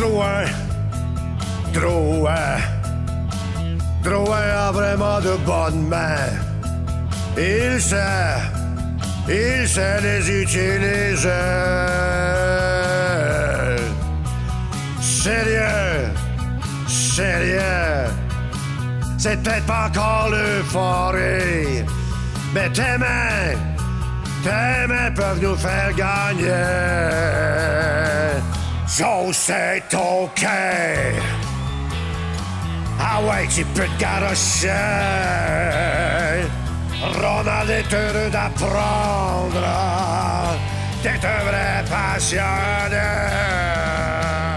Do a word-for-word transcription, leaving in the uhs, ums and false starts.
Drouin, Drouin, Drouin a vraiment de bonnes mains. Il sait, il sait les utiliser. Sérieux, sérieux, c'est peut-être pas encore l'euphorie, mais tes mains, tes mains peuvent nous faire gagner. So c'est OK. Ah ouais, tu peux te garocher. Ronald est heureux d'apprendre. T'es un vrai passionné.